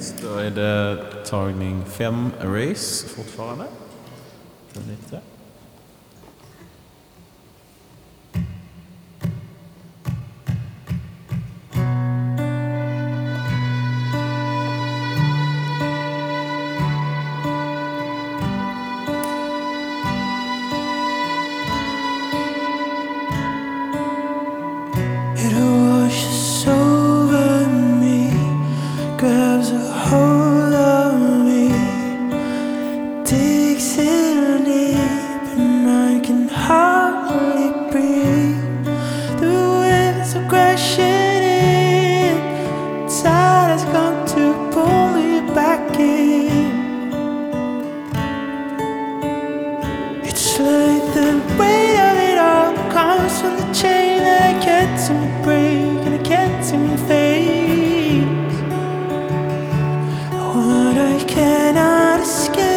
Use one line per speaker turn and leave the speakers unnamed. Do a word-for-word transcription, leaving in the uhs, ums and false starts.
Då är det tagning fem race fortfarande. Lite.
It washes over me, grabs a hold of me, digs in deep, and I can hardly breathe. The winds are crashing in, tide has come to pull me back in. It's like the weight of it all comes from the chain that I can't seem to break and I can't seem to face. What I cannot escape.